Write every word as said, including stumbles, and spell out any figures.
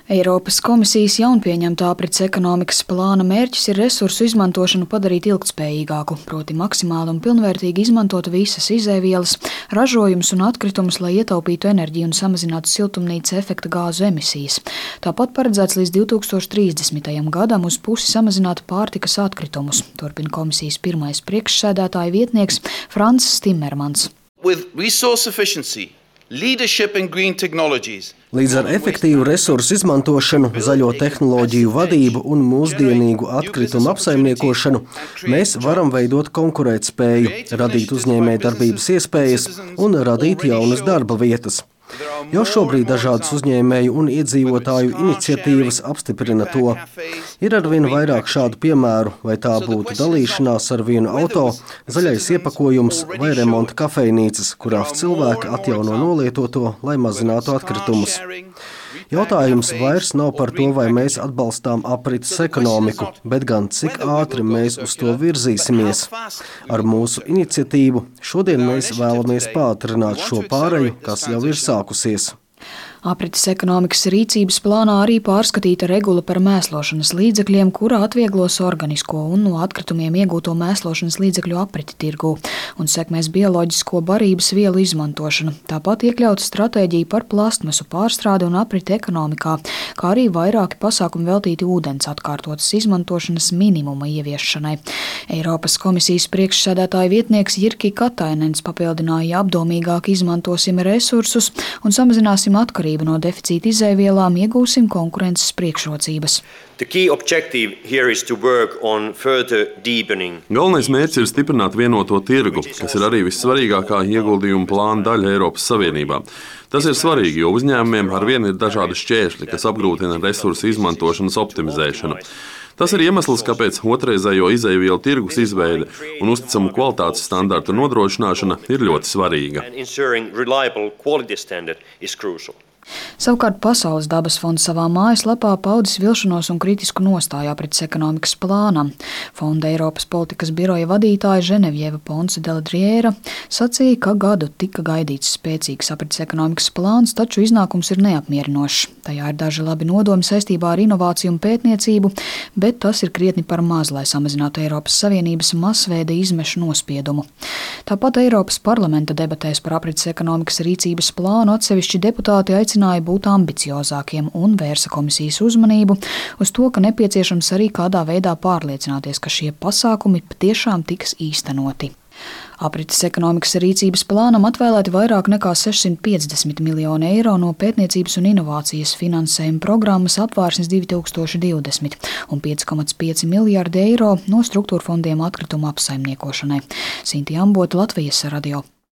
Eiropas komisijas jaunpieņemtā aprits ekonomikas plāna mērķis ir resursu izmantošanu padarīt ilgtspējīgāku, proti maksimāli un pilnvērtīgi izmantot visas izēvielas, ražojumus un atkritumus, lai ietaupītu enerģiju un samazinātu siltumnīca efekta gāzu emisijas. Tāpat paredzēts līdz divi tūkstoši trīsdesmitajam gadam uz pusi samazināt pārtikas atkritumus, turpina komisijas pirmais priekšsēdētāja vietnieks Francis Timmermans. With resource efficiency, leadership in green technologies. Līdz ar efektīvu resursu izmantošanu, zaļo tehnoloģiju vadību un mūsdienīgu atkritumu apsaimniekošanu mēs varam veidot konkurētspēju, radīt uzņēmējdarbības iespējas un radīt jaunas darba vietas. Jau šobrīd dažādas uzņēmēju un iedzīvotāju iniciatīvas apstiprina to. Ir arvien vairāk šādu piemēru, vai tā būtu dalīšanās ar vienu auto, zaļais iepakojums vai remonta kafejnīcas, kurās cilvēki atjauno nolietoto, lai mazinātu atkritumus. Jautājums vairs nav par to, vai mēs atbalstām aprites ekonomiku, bet gan cik ātri mēs uz to virzīsimies. Ar mūsu iniciatīvu šodien mēs vēlamies pātrināt šo pāreju, kas jau ir sākusies. Aprites ekonomikas rīcības plānā arī pārskatīta regula par mēslošanas līdzekļiem, kura atvieglos organisko un no atkritumiem iegūto mēslošanas līdzekļu apriti tirgū un sekmēs bioloģisko barības vielu izmantošanu. Tāpat iekļauta stratēģija par plastmasu pārstrādi un apriti ekonomikā, kā arī vairāki pasākumi veltīti ūdens atkārtotas izmantošanas minimuma ieviešanai. Eiropas komisijas priekšsēdētāja vietnieks Jirki Katainens papildināja: apdomīgāk izmantosim resursus un samazināsim atkarību no deficīta izēvielām, iegūsim konkurences priekšrocības. Galvenais mērķis ir stiprināt vienoto tirgu, kas ir arī vissvarīgākā ieguldījuma plāna daļa Eiropas Savienībā. Tas ir svarīgi, jo uzņēmumiem arvien ir dažādi šķēršļi, kas apgrūtina resursu izmantošanas optimizēšanu. Tas ir iemesls, kāpēc otrreizējo izēvielu tirgus izveide un uzticamu kvalitātes standartu nodrošināšana ir ļoti svarīga. Savukārt Pasaules dabas fonds savā mājaslapā paudis vilšanos un kritisku nostāju aprites ekonomikas plānam. Fonda Eiropas politikas biroja vadītāja Ženevieva Ponce de la Riera sacīja, ka gadu tika gaidīts spēcīgs aprites ekonomikas plāns, taču iznākums ir neapmierinošs. Tajā ir daži labi nodomi saistībā ar inovāciju un pētniecību, bet tas ir krietni par maz, lai samazinātu Eiropas Savienības masveida izmešu nospiedumu. Tāpat Eiropas parlamenta debatēs par aprites ekonomikas rīcības plānu atsevišķi deputāti aicināja būt ambiciozākiem un vērsa komisijas uzmanību uz to, ka nepieciešams arī kādā veidā pārliecināties, ka šie pasākumi patiešām tiks īstenoti. Aprites ekonomikas rīcības plānam atvēlēti vairāk nekā sešsimt piecdesmit miljoni eiro no pētniecības un inovācijas finansējuma programmas Apvārsnes divi tūkstoši divdesmit un pieci komats pieci miljardi eiro no struktūra fondiem atkritumu apsaimniekošanai. Sinti Ambota, Latvijas radio.